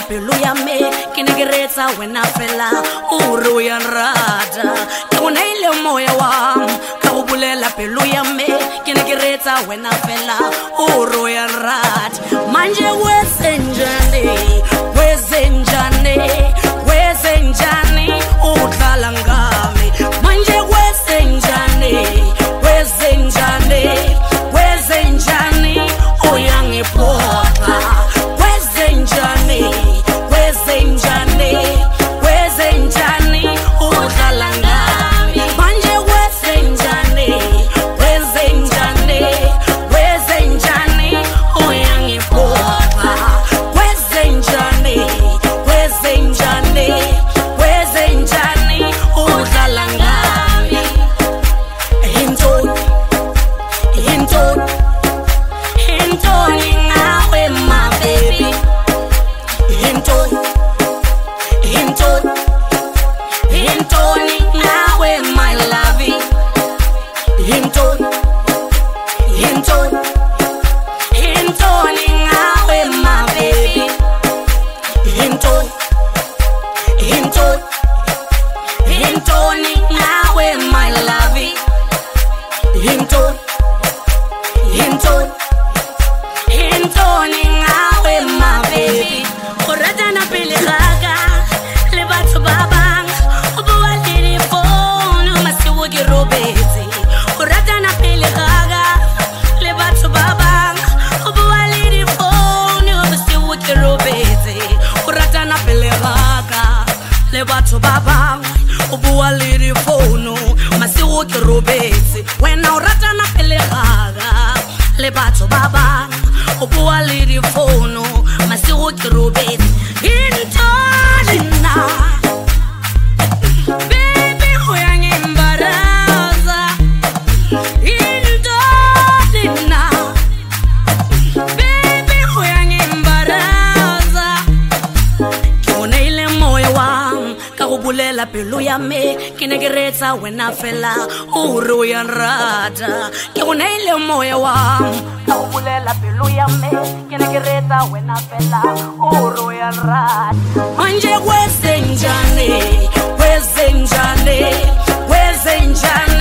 pelo ya me ke ne ke retsa wena fela o re o ya nrata ke go naile moya wa ka go bulela pelo ya me ke ne ke retsa wena fela o re o ya nrata manje wezenjani uhlala ngami manje wezenjani uyangiphotha wezenjani uhlala ngami manje wezenjani uyangiphotha wezenjani uhlala ngami Hintoni ngawe my baby Hintoni ngawe my lovey Hintoni ngawe my baby Hintoni ngawe my lovey Hintoni ngawe my baby o rata na pele gaga le batho ba bang o bua le difono masiwo ke robetse o rata na pele gaga le batho ba bang o bua le difono masiwo ke robetse o rata na pele gaga le batho ba bang o bua le difono masiwo ke robetse wena o rata na pele gaga le batho ba bang o bua le difono masigo ke robetse Hintoni na baby o yangimbaraza Hintoni na baby o yangimbaraza ke ona ile moya wang ka go bulela pelo ya me ke ne ke retsa wena fela o re o ya nrata ke ona ile moya wang ka go bulela pelo ya me ke ne ke retsa wena fela o re o ya nrata manje wezenjani